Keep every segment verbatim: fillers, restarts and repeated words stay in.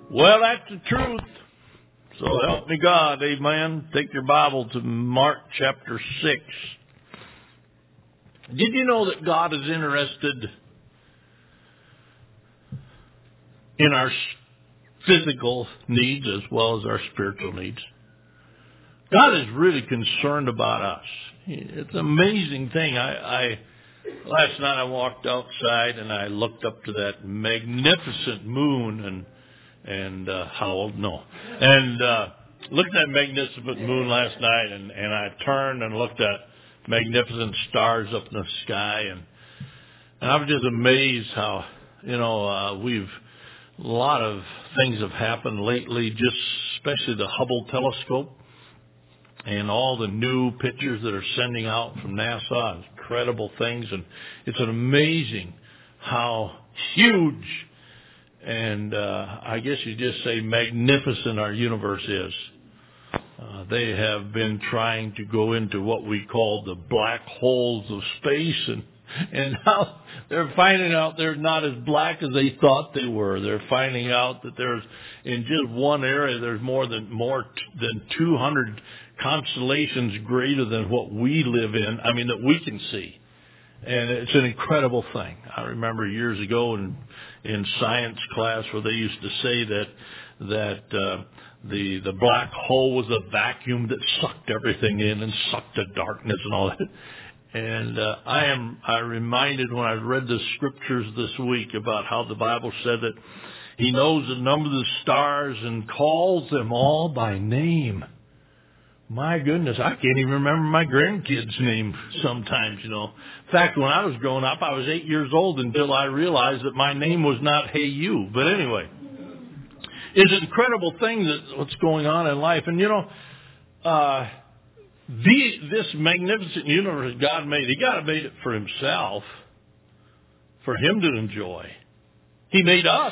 Well, that's the truth. So help me God, amen. Take your Bible to Mark chapter six. Did you know that God is interested in our physical needs as well as our spiritual needs? God is really concerned about us. It's an amazing thing. I, I last night I walked outside and I looked up to that magnificent moon and and uh, how old? No, and uh, looked at that magnificent moon last night, and and I turned and looked at magnificent stars up in the sky, and and I was just amazed how you know uh, we've a lot of things have happened lately, just especially the Hubble telescope. And all the new pictures that are sending out from NASA, incredible things. And it's an amazing how huge and uh, I guess you just say magnificent our universe is. Uh, they have been trying to go into what we call the black holes of space, and and now they're finding out they're not as black as they thought they were. They're finding out that there's in just one area there's more than more t- than two hundred constellations greater than what we live in. I mean that we can see. And it's an incredible thing. I remember years ago in in science class where they used to say that that uh, the the black hole was a vacuum that sucked everything in and sucked the darkness and all that. And uh, I am I reminded when I read the scriptures this week about how the Bible said that He knows the number of the stars and calls them all by name. My goodness, I can't even remember my grandkids' name sometimes, you know. In fact, when I was growing up, I was eight years old until I realized that my name was not Hey You. But anyway, it's an incredible thing that what's going on in life. And, you know, uh, the, this magnificent universe God made, He God made it for Himself, for Him to enjoy. He made us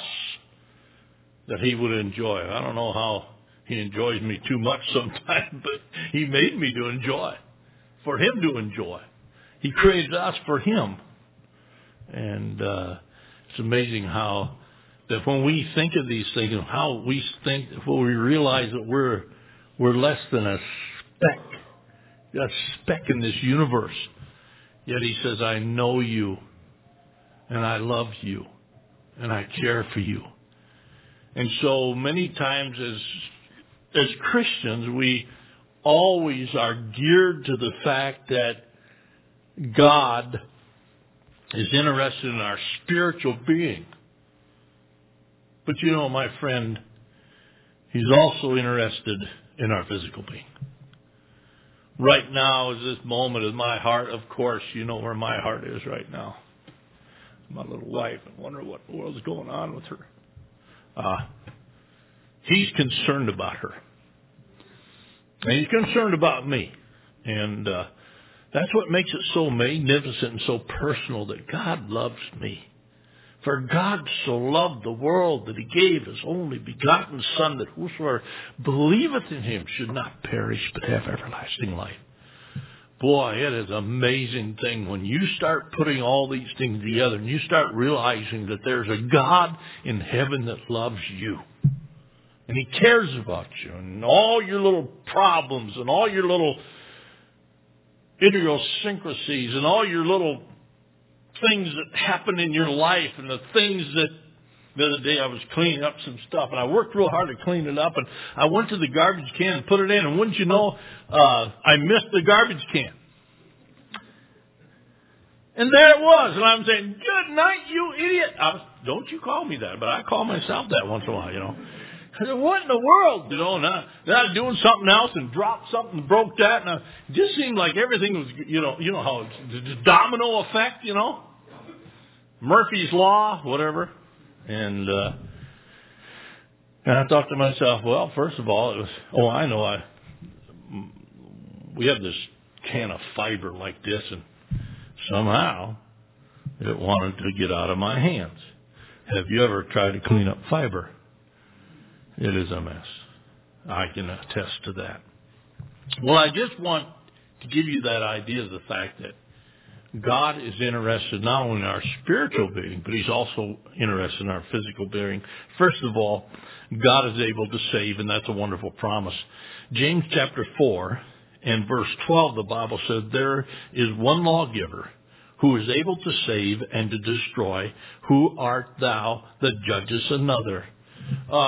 that He would enjoy. I don't know how He enjoys me too much sometimes, but He made me to enjoy, for Him to enjoy. He created us for Him. And uh, it's amazing how that when we think of these things, and how we think, when we realize that we're we're less than a speck, a speck in this universe. Yet He says, I know you, and I love you, and I care for you. And so many times as As Christians, we always are geared to the fact that God is interested in our spiritual being. But you know, my friend, He's also interested in our physical being. Right now is this moment in my heart. Of course, you know where my heart is right now. My little wife, I wonder what the world's going on with her. Uh, he's concerned about her. And He's concerned about me. And uh, that's what makes it so magnificent and so personal, that God loves me. For God so loved the world that He gave His only begotten Son, that whosoever believeth in Him should not perish but have everlasting life. Boy, it is an amazing thing when you start putting all these things together and you start realizing that there's a God in heaven that loves you. And He cares about you and all your little problems and all your little idiosyncrasies and all your little things that happen in your life and the things that the other day I was cleaning up some stuff and I worked real hard to clean it up and I went to the garbage can and put it in, and wouldn't you know, uh, I missed the garbage can. And there it was. And I'm saying, good night, you idiot. I was, don't you call me that, but I call myself that once in a while, you know. I said, what in the world? You know, and I, then I was doing something else and dropped something and broke that. And I, it just seemed like everything was, you know, you know how it's the domino effect, you know. Murphy's Law, whatever. And, uh, and I thought to myself, well, first of all, it was, oh, I know, I, we have this can of fiber like this, and somehow it wanted to get out of my hands. Have you ever tried to clean up fiber? It is a mess. I can attest to that. Well, I just want to give you that idea of the fact that God is interested not only in our spiritual being, but he's also interested in our physical being. First of all, God is able to save, and that's a wonderful promise. James chapter four and verse twelve, the Bible says, there is one lawgiver who is able to save and to destroy. Who art thou that judgest another? Uh,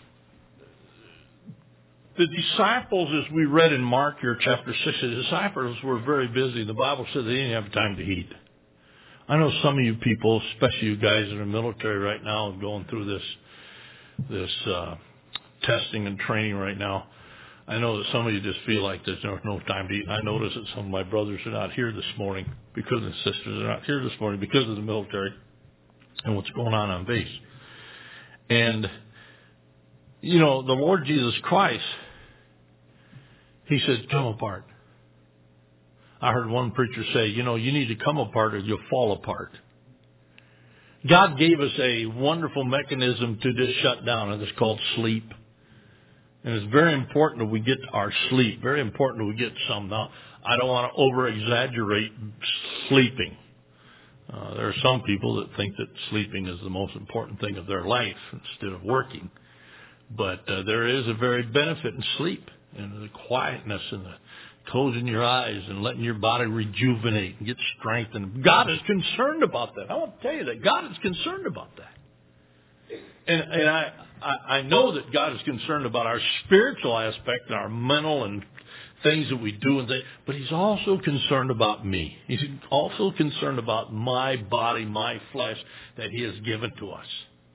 the disciples, as we read in Mark here, chapter six, the disciples were very busy. The Bible said they didn't have time to eat. I know some of you people, especially you guys in the military right now, going through this this uh, testing and training right now. I know that some of you just feel like there's no, no time to eat. I notice that some of my brothers are not here this morning because, and sisters are not here this morning because of the military and what's going on on base. And, you know, the Lord Jesus Christ, he said, come apart. I heard one preacher say, you know, you need to come apart or you'll fall apart. God gave us a wonderful mechanism to just shut down, and it's called sleep. And it's very important that we get our sleep. Very important that we get some. Now, I don't want to over-exaggerate sleeping. Uh, there are some people that think that sleeping is the most important thing of their life instead of working. But uh, there is a very benefit in sleep, and the quietness and the closing your eyes and letting your body rejuvenate and get strengthened. God is concerned about that. I want to tell you that God is concerned about that. And, and I, I, I know that God is concerned about our spiritual aspect and our mental and things that we do and things, but he's also concerned about me. He's also concerned about my body, my flesh that he has given to us.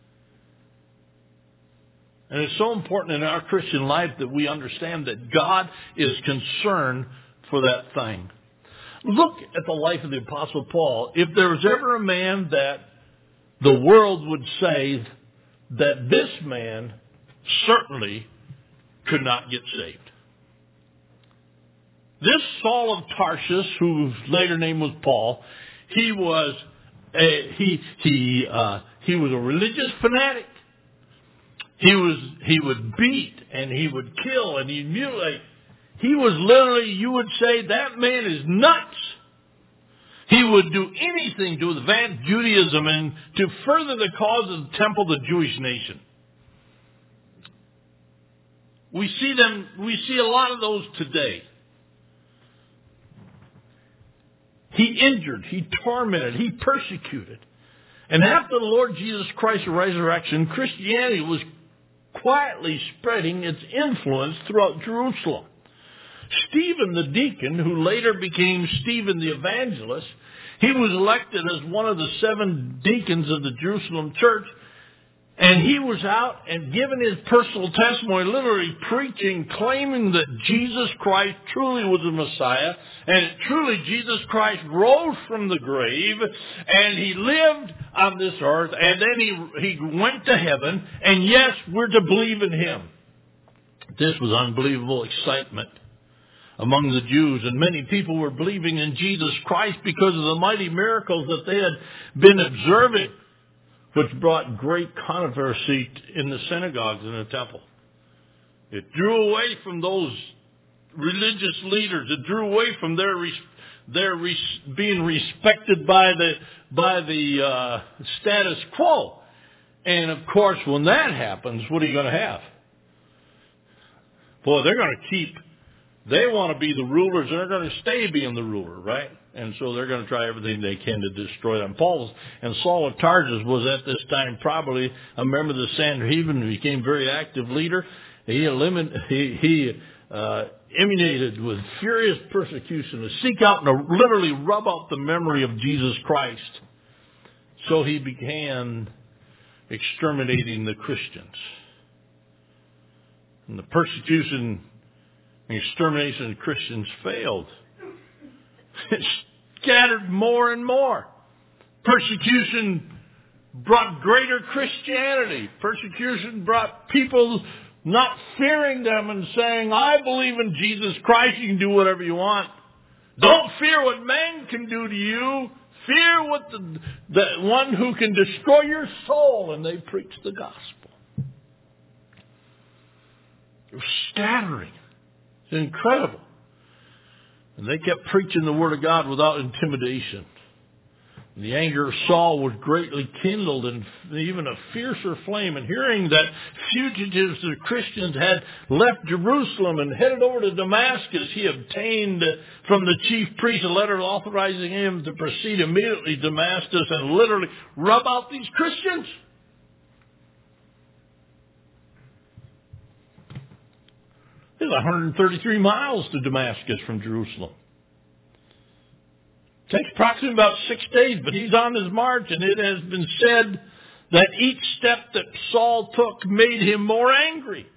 And it's so important in our Christian life that we understand that God is concerned for that thing. Look at the life of the Apostle Paul. If there was ever a man that the world would say that this man certainly could not get saved. This Saul of Tarsus, whose later name was Paul, he was a, he he uh, he was a religious fanatic. He was he would beat and he would kill and he'd mutilate. He was literally, you would say, that man is nuts. He would do anything to advance Judaism and to further the cause of the temple, the Jewish nation. We see them, we see a lot of those today. He injured, he tormented, he persecuted. And after the Lord Jesus Christ's resurrection, Christianity was quietly spreading its influence throughout Jerusalem. Stephen the deacon, who later became Stephen the evangelist, he was elected as one of the seven deacons of the Jerusalem church, and he was out and giving his personal testimony, literally preaching, claiming that Jesus Christ truly was the Messiah, and truly Jesus Christ rose from the grave, and he lived on this earth, and then he, he went to heaven, and yes, we're to believe in him. This was unbelievable excitement among the Jews, and many people were believing in Jesus Christ because of the mighty miracles that they had been observing, which brought great controversy in the synagogues and the temple. It drew away from those religious leaders. It drew away from their their res- being respected by the by the uh, status quo. And of course, when that happens, what are you going to have? Boy, they're going to keep. They want to be the rulers, and they're going to stay being the ruler, right? And so they're going to try everything they can to destroy them. Paul and Saul of Tarsus was at this time probably a member of the Sanhedrin who became a very active leader. He eliminated, he, he uh, emanated with furious persecution to seek out and to literally rub out the memory of Jesus Christ. So he began exterminating the Christians. And the persecution and extermination of Christians failed. It scattered more and more. Persecution brought greater Christianity. Persecution brought people not fearing them and saying, I believe in Jesus Christ, you can do whatever you want. Don't fear what man can do to you. Fear what the, the one who can destroy your soul. And they preached the gospel. It was scattering. It's incredible. And they kept preaching the Word of God without intimidation. The anger of Saul was greatly kindled, and even a fiercer flame. And hearing that fugitives of Christians had left Jerusalem and headed over to Damascus, he obtained from the chief priest a letter authorizing him to proceed immediately to Damascus and literally rub out these Christians. It's one hundred thirty-three miles to Damascus from Jerusalem. Takes approximately about six days, but he's on his march, and it has been said that each step that Saul took made him more angry.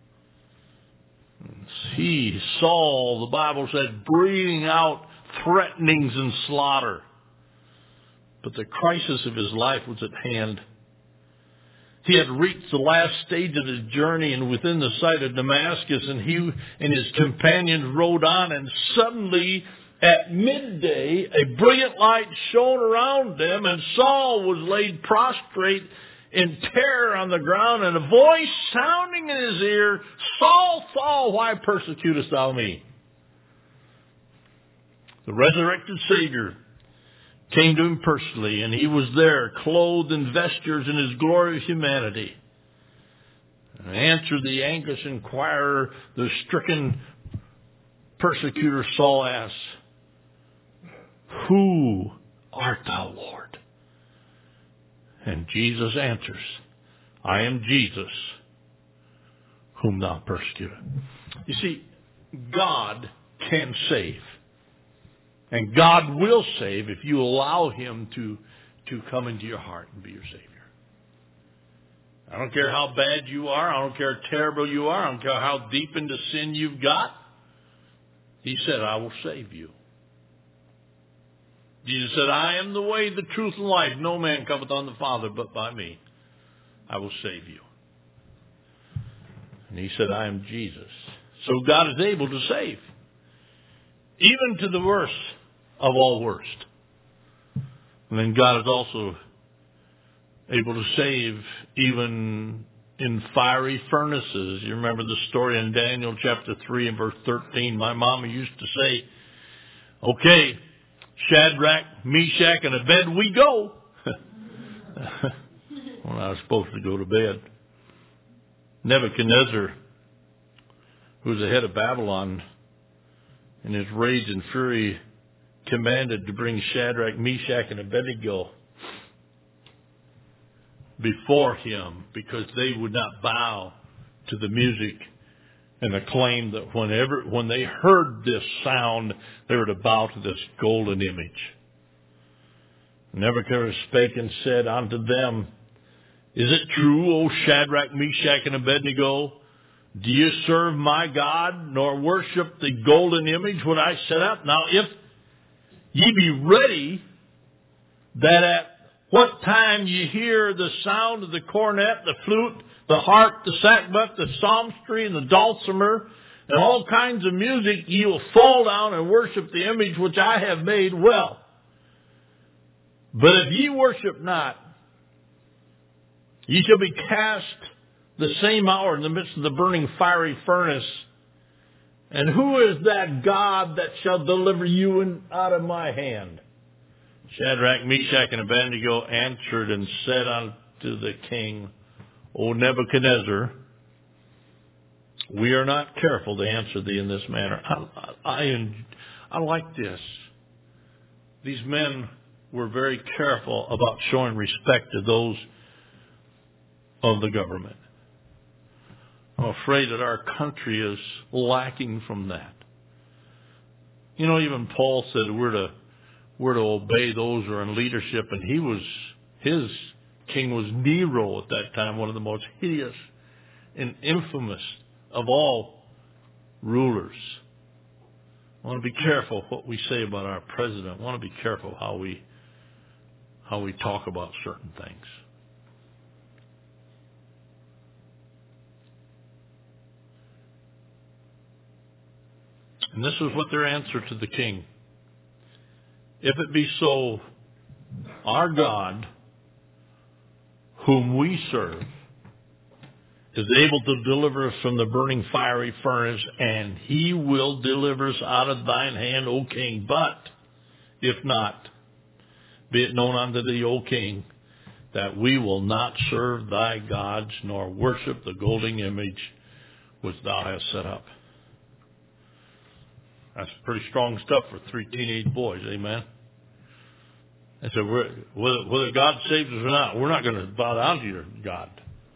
He, Saul, the Bible said, breathing out threatenings and slaughter. But the crisis of his life was at hand. He had reached the last stage of his journey and within the sight of Damascus, and he and his companions rode on, and suddenly at midday, a brilliant light shone around them, and Saul was laid prostrate in terror on the ground, and a voice sounding in his ear, Saul, Saul, why persecutest thou me? The resurrected Savior came to him personally, and he was there, clothed in vestures in his glorious humanity. And answered the anxious inquirer, the stricken persecutor Saul asked, Who art thou, Lord? And Jesus answers, I am Jesus, whom thou persecutest. You see, God can save. And God will save if you allow Him to, to come into your heart and be your Savior. I don't care how bad you are. I don't care how terrible you are. I don't care how deep into sin you've got. He said, I will save you. Jesus said, I am the way, the truth, and life. No man cometh on the Father but by me. I will save you. And he said, I am Jesus. So God is able to save. Even to the worst of all worst. And then God is also able to save even in fiery furnaces. You remember the story in Daniel chapter three and verse thirteen. My mama used to say, okay, Shadrach, Meshach, and Abed, we go. When I was supposed to go to bed. Nebuchadnezzar, who was the head of Babylon, in his rage and fury, commanded to bring Shadrach, Meshach, and Abednego before him because they would not bow to the music and the claim that whenever when they heard this sound, they were to bow to this golden image. Nebuchadnezzar spake and said unto them, Is it true, O Shadrach, Meshach, and Abednego? Do you serve my God, nor worship the golden image which I set up? Now, if ye be ready, that at what time ye hear the sound of the cornet, the flute, the harp, the sackbut, the psalmistry, and the dulcimer, and all kinds of music, ye will fall down and worship the image which I have made, well. But if ye worship not, ye shall be cast the same hour in the midst of the burning fiery furnace. And who is that God that shall deliver you in, out of my hand? Shadrach, Meshach, and Abednego answered and said unto the king, O Nebuchadnezzar, we are not careful to answer thee in this manner. I, I, I like this. These men were very careful about showing respect to those of the government. I'm afraid that our country is lacking from that. You know, even Paul said we're to we're to obey those who are in leadership, and he was his king was Nero at that time, one of the most hideous and infamous of all rulers. I want to be careful what we say about our president. I want to be careful how we how we talk about certain things. And this is what their answer to the king. If it be so, our God, whom we serve, is able to deliver us from the burning fiery furnace, and he will deliver us out of thine hand, O king. But if not, Be it known unto thee, O king, that we will not serve thy gods, nor worship the golden image which thou hast set up. That's pretty strong stuff for three teenage boys, amen? And so we're, whether, whether God saves us or not, we're not going to bow down to your God.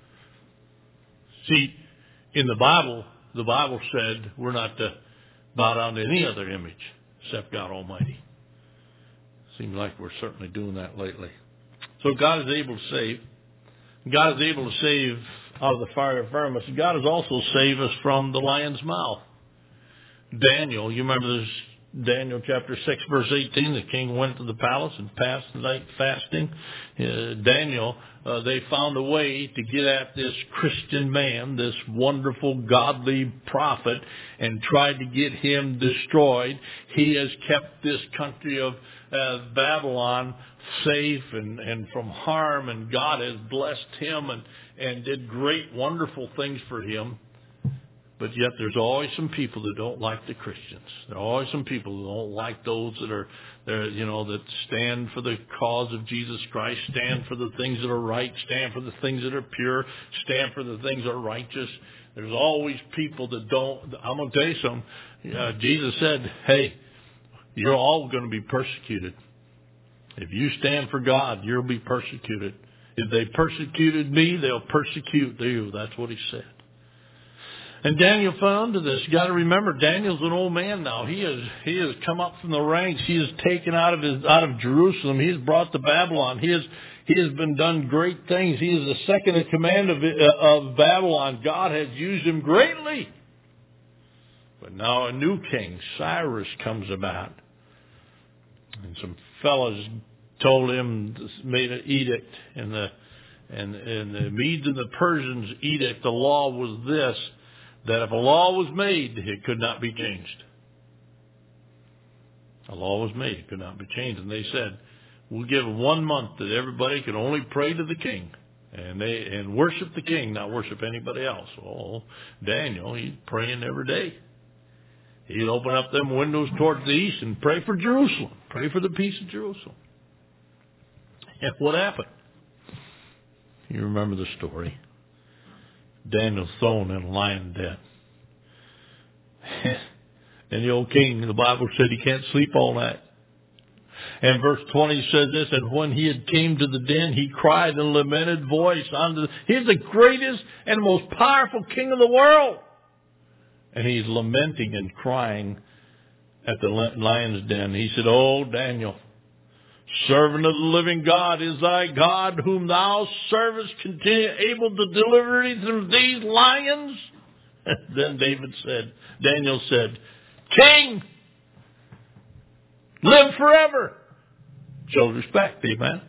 See, in the Bible, the Bible said we're not to bow down to any other image except God Almighty. Seems like we're certainly doing that lately. So God is able to save. God is able to save out of the fire of furnace. God has also saved us from the lion's mouth. Daniel, you remember this, Daniel chapter six, verse eighteen, the king went to the palace and passed the night fasting. Uh, Daniel, uh, they found a way to get at this Christian man, this wonderful, godly prophet, and tried to get him destroyed. He has kept this country of uh, Babylon safe and, and from harm, and God has blessed him and, and did great, wonderful things for him. But yet there's always some people that don't like the Christians. There are always some people who don't like those that are, there, you know, that stand for the cause of Jesus Christ, stand for the things that are right, stand for the things that are pure, stand for the things that are righteous. There's always people that don't. I'm going to tell you something. Uh, Jesus said, hey, you're all going to be persecuted. If you stand for God, you'll be persecuted. If they persecuted me, they'll persecute you. That's what he said. And Daniel fell under this. You got to remember, Daniel's an old man now. He has he has come up from the ranks. He is taken out of his out of Jerusalem. He is brought to Babylon. He has he has been done great things. He is the second in command of of Babylon. God has used him greatly. But now a new king, Cyrus, comes about, and some fellows told him, made an edict, and the and and the Medes and the Persians' edict. The law was this: that if a law was made, it could not be changed. A law was made, it could not be changed. And they said, we'll give one month that everybody can only pray to the king. And they and worship the king, not worship anybody else. Well, Daniel, he's praying every day. He'd open up them windows towards the east and pray for Jerusalem. Pray for the peace of Jerusalem. And what happened? You remember the story. Daniel's thrown in a lion den. And the old king, the Bible said he can't sleep all night. And verse twenty says this: and when he had came to the den, he cried in a lamented voice unto, he's the greatest and most powerful king of the world. And he's lamenting and crying at the lion's den. He said, oh, Daniel, servant of the living God, is thy God whom thou servest continue able to deliver thee through these lions? Then David said, Daniel said, King, live forever. Show respect, amen.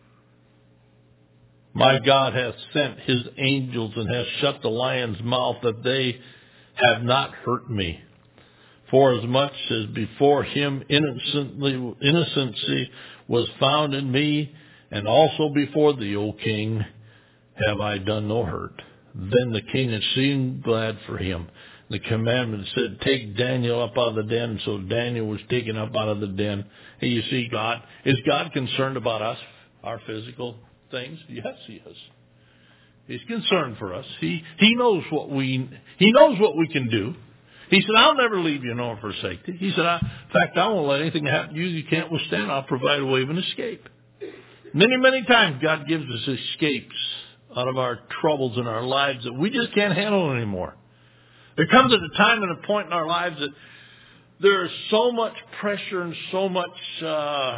My God hath sent his angels and hath shut the lion's mouth, that they have not hurt me. For as much as before him innocently, innocency was found in me, and also before thee, O king, have I done no hurt. Then the king seemed glad for him. The commandment said, take Daniel up out of the den. So Daniel was taken up out of the den. Hey, you see, God, is God concerned about us, our physical things? Yes, he is. He's concerned for us. He he knows what we he knows what we can do. He said, I'll never leave you nor forsake you. He said, I, in fact, I won't let anything happen to you you can't withstand. I'll provide a way of an escape. Many, many times God gives us escapes out of our troubles in our lives that we just can't handle anymore. There comes at a time and a point in our lives that there is so much pressure and so much uh,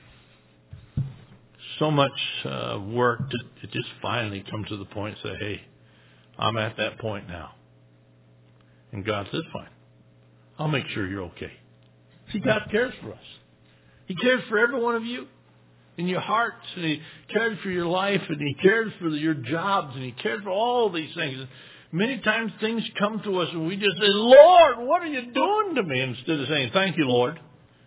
so much uh, work that it just finally comes to the point and say, hey, I'm at that point now. And God says, fine, I'll make sure you're okay. See, God cares for us. He cares for every one of you in your hearts, and he cares for your life, and he cares for your jobs, and he cares for all these things. Many times things come to us and we just say, Lord, what are you doing to me? Instead of saying, thank you, Lord.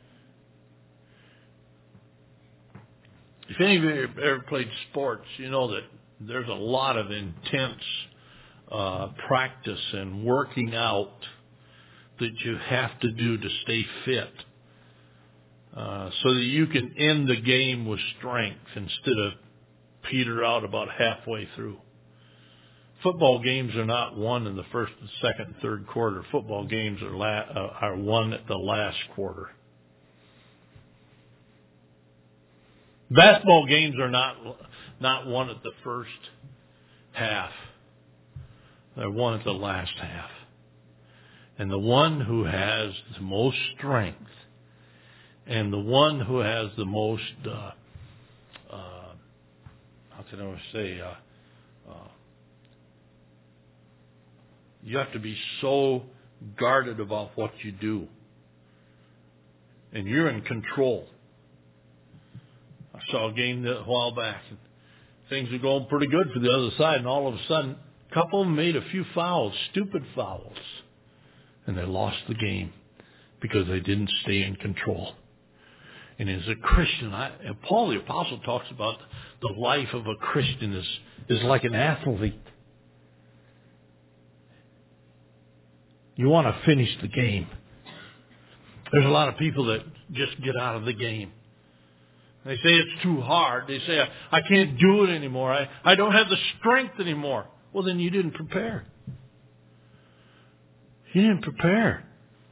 If any of you have ever played sports, you know that there's a lot of intense uh, practice and working out that you have to do to stay fit. uh, so that you can end the game with strength instead of peter out about halfway through. Football games are not won in the first, and second, and third quarter. Football games are la- uh, are won at the last quarter. Basketball games are not not won at the first half. They're won at the last half. And the one who has the most strength and the one who has the most, uh, uh, how can I say, uh, uh, you have to be so guarded about what you do. And you're in control. I saw a game a while back, and things were going pretty good for the other side, and all of a sudden, a couple of them made a few fouls, stupid fouls, and they lost the game because they didn't stay in control. And as a Christian, I, and Paul the Apostle talks about the life of a Christian is, is like an athlete. You want to finish the game. There's a lot of people that just get out of the game. They say it's too hard. They say, I, I can't do it anymore. I, I don't have the strength anymore. Well, then you didn't prepare. You didn't prepare.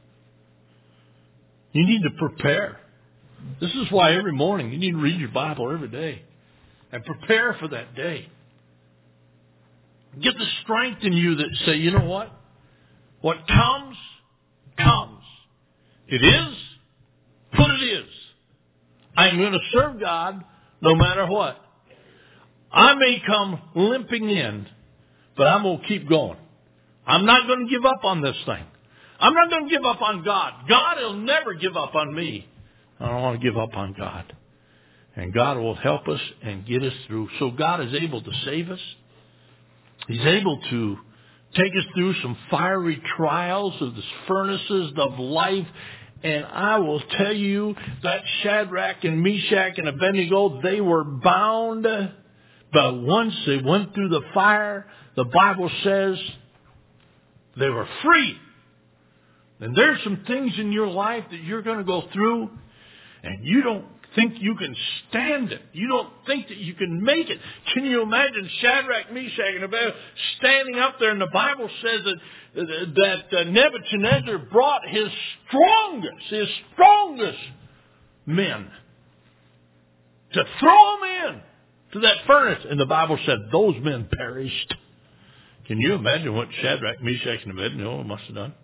You need to prepare. This is why every morning you need to read your Bible every day and prepare for that day. Get the strength in you that say, you know what? What comes, comes. It is what it is. I'm going to serve God no matter what. I may come limping in, but I'm going to keep going. I'm not going to give up on this thing. I'm not going to give up on God. God will never give up on me. I don't want to give up on God. And God will help us and get us through. So God is able to save us. He's able to take us through some fiery trials of the furnaces of life. And I will tell you that Shadrach and Meshach and Abednego, they were bound. But once they went through the fire, the Bible says they were free. And there's some things in your life that you're going to go through, and you don't think you can stand it. You don't think that you can make it. Can you imagine Shadrach, Meshach, and Abednego standing up there, and the Bible says that that uh, Nebuchadnezzar brought his strongest, his strongest men to throw them in to that furnace. And the Bible said those men perished. Can you imagine what Shadrach, Meshach, and Abednego must have done?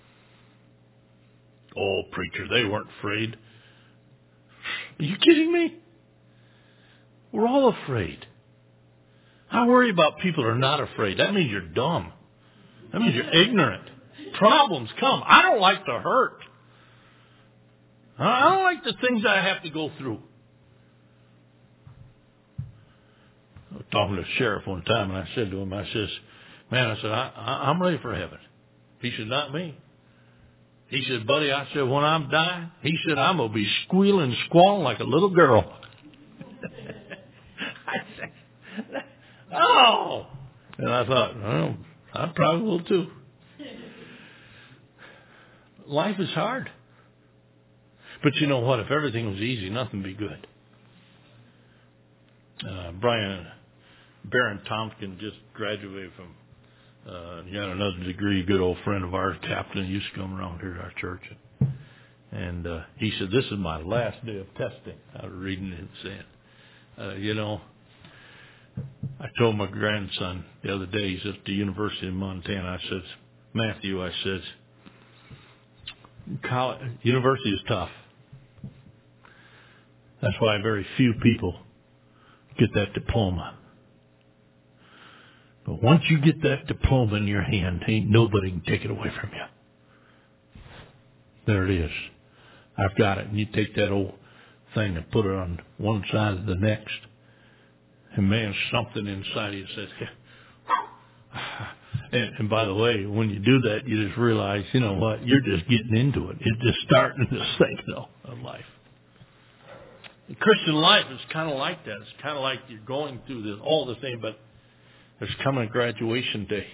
Oh, preacher, they weren't afraid. Are you kidding me? We're all afraid. I worry about people who are not afraid. That means you're dumb. That means you're ignorant. Problems come. I don't like the hurt. I don't like the things I have to go through. I was talking to the sheriff one time, and I said to him, I says, man, I said, I, I, I'm ready for heaven. He said, not me. He said, buddy, I said, when I'm dying, he said, I'm going to be squealing and squalling like a little girl. I said, oh. And I thought, well, I probably will too. Life is hard. But you know what? If everything was easy, nothing would be good. Uh, Brian Barron Tompkins just graduated from Uh, he got another degree, good old friend of ours, captain, used to come around here to our church. And uh, he said, this is my last day of testing. I was reading it and saying, uh, you know, I told my grandson the other day, he's at the University of Montana, I said, Matthew, I said, college, university is tough. That's why very few people get that diploma. But once you get that diploma in your hand, ain't nobody can take it away from you. There it is. I've got it. And you take that old thing and put it on one side of the next. And man, something inside of you says, and, and by the way, when you do that, you just realize, you know what, you're just getting into it. You're just starting this thing, though, of life. The Christian life is kind of like that. It's kind of like you're going through this, all the same, but there's coming a graduation day.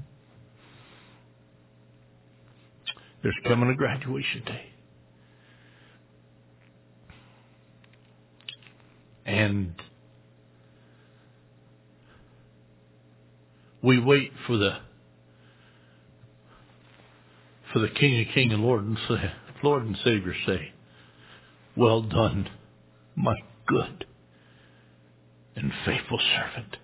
There's coming a graduation day. And we wait for the for the King of Kings and Lord and say, Lord and Savior say, well done, my good and faithful servant.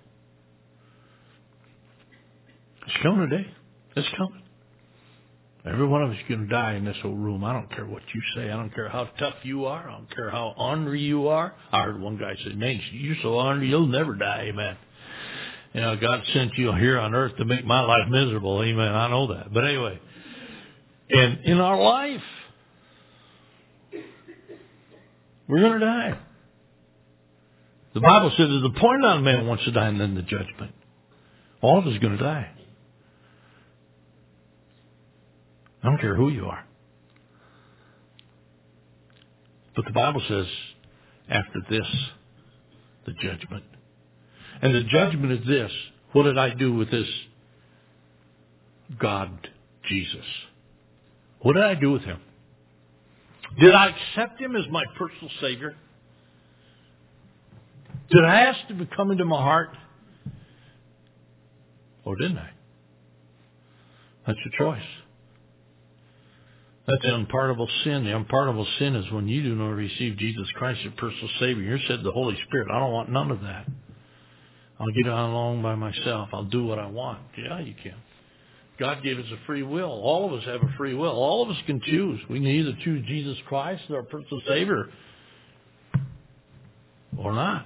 It's coming today. It's coming. Every one of us is going to die in this old room. I don't care what you say. I don't care how tough you are. I don't care how ornery you are. I heard one guy say, man, you're so ornery, you'll never die. Amen. You know, God sent you here on earth to make my life miserable. Amen. I know that. But anyway, and in our life, we're going to die. The Bible says there's a point on a man wants to die and then the judgment. All of us are going to die. I don't care who you are. But the Bible says, after this, the judgment. And the judgment is this. What did I do with this God, Jesus? What did I do with him? Did I accept him as my personal Savior? Did I ask him to come into my heart? Or didn't I? That's your choice. That's the unpardonable sin. The unpardonable sin is when you do not receive Jesus Christ, your personal Savior. You're said the Holy Spirit. I don't want none of that. I'll get on along by myself. I'll do what I want. Yeah, you can. God gave us a free will. All of us have a free will. All of us can choose. We can either choose Jesus Christ as our personal Savior or not.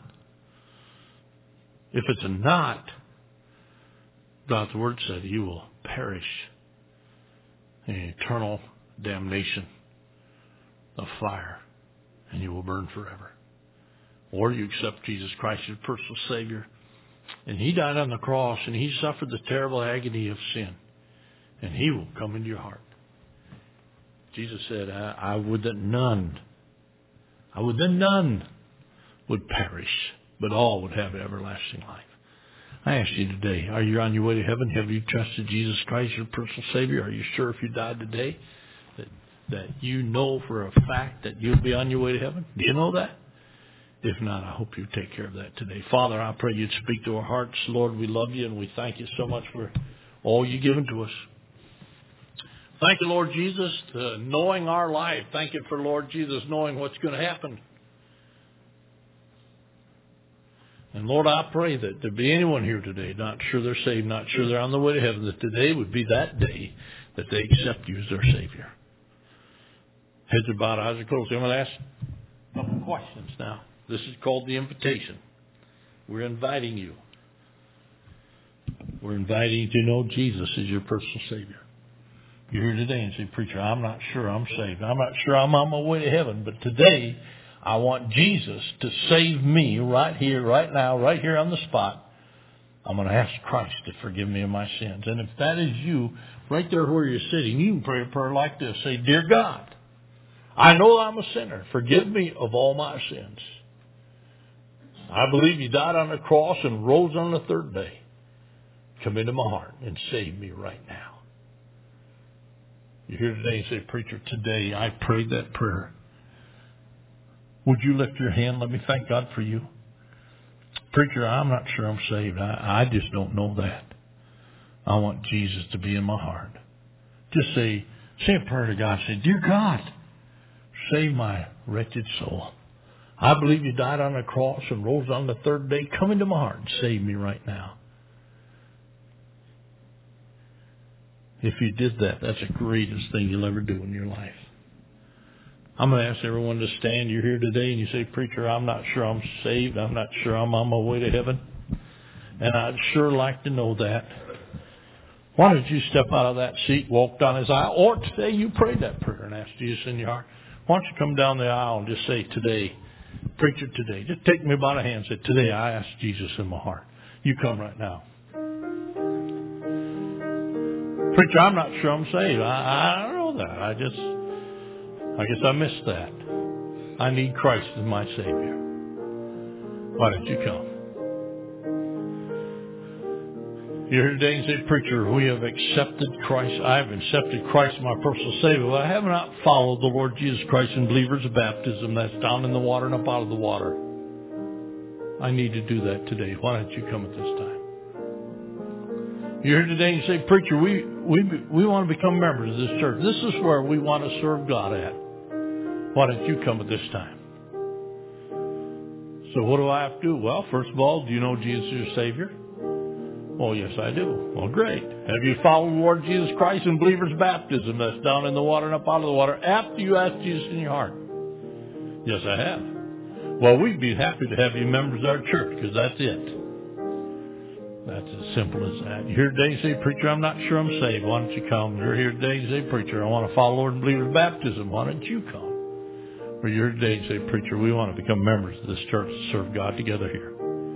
If it's a not, God's Word said you will perish in eternal damnation of fire, and you will burn forever. Or you accept Jesus Christ as your personal Savior, and He died on the cross, and He suffered the terrible agony of sin, and He will come into your heart. Jesus said, I, I would that none, I would that none would perish, but all would have everlasting life. I ask you today, are you on your way to heaven? Have you trusted Jesus Christ, your personal Savior? Are you sure if you died today that, that you know for a fact that you'll be on your way to heaven? Do you know that? If not, I hope you take care of that today. Father, I pray you'd speak to our hearts. Lord, we love you and we thank you so much for all you've given to us. Thank you, Lord Jesus, for knowing our life. Thank you for, Lord Jesus, knowing what's going to happen. And Lord, I pray that there be anyone here today, not sure they're saved, not sure they're on the way to heaven, that today would be that day that they accept you as their Savior. Heads are bowed, eyes are closed. I'm going to ask a couple of questions now. This is called the invitation. We're inviting you. We're inviting you to know Jesus as your personal Savior. You're here today and say, preacher, I'm not sure I'm saved. I'm not sure I'm on my way to heaven, but today I want Jesus to save me right here, right now, right here on the spot. I'm going to ask Christ to forgive me of my sins. And if that is you, right there where you're sitting, you can pray a prayer like this. Say, Dear God, I know I'm a sinner. Forgive me of all my sins. I believe you died on the cross and rose on the third day. Come into my heart and save me right now. You're here today and say, preacher, today I prayed that prayer. Would you lift your hand? Let me thank God for you. Preacher, I'm not sure I'm saved. I, I just don't know that. I want Jesus to be in my heart. Just say, say a prayer to God. Say, Dear God, save my wretched soul. I believe you died on the cross and rose on the third day. Come into my heart and save me right now. If you did that, that's the greatest thing you'll ever do in your life. I'm going to ask everyone to stand. You're here today and you say, preacher, I'm not sure I'm saved. I'm not sure I'm on my way to heaven. And I'd sure like to know that. Why don't you step out of that seat, walk down his aisle, or today you prayed that prayer and asked Jesus in your heart. Why don't you come down the aisle and just say, today, preacher, today. Just take me by the hand and say, today I asked Jesus in my heart. You come right now. Preacher, I'm not sure I'm saved. I, I don't know that. I just... I guess I missed that. I need Christ as my Savior. Why don't you come? You're here today and say, preacher, we have accepted Christ. I have accepted Christ as my personal Savior. But I have not followed the Lord Jesus Christ in believers' baptism. That's down in the water and up out of the water. I need to do that today. Why don't you come at this time? You're here today and you say, preacher, we, we, we want to become members of this church. This is where we want to serve God at. Why don't you come at this time? So what do I have to do? Well, first of all, do you know Jesus is your Savior? Oh, yes, I do. Well, great. Have you followed the Lord Jesus Christ in believer's baptism? That's down in the water and up out of the water after you ask Jesus in your heart. Yes, I have. Well, we'd be happy to have you members of our church because that's it. That's as simple as that. You're here today and say, preacher, I'm not sure I'm saved. Why don't you come? You're here today and say, preacher, I want to follow the Lord in believer's baptism. Why don't you come? Or you're here today and say, preacher, we want to become members of this church to serve God together here.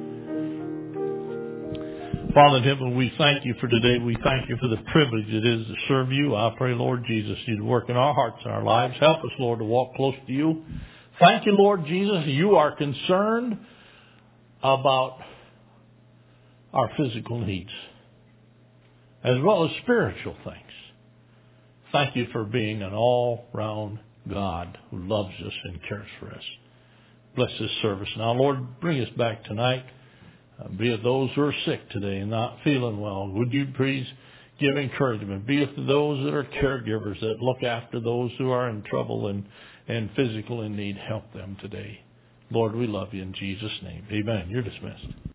Father in heaven, we thank you for today. We thank you for the privilege it is to serve you. I pray, Lord Jesus, you'd work in our hearts and our lives. Help us, Lord, to walk close to you. Thank you, Lord Jesus. You are concerned about our physical needs as well as spiritual things. Thank you for being an all-round God who loves us and cares for us. Bless this service. Now, Lord, bring us back tonight. Uh, be it those who are sick today and not feeling well. Would you please give encouragement? Be it those that are caregivers that look after those who are in trouble and, and physical in need. Help them today. Lord, we love you in Jesus' name. Amen. You're dismissed.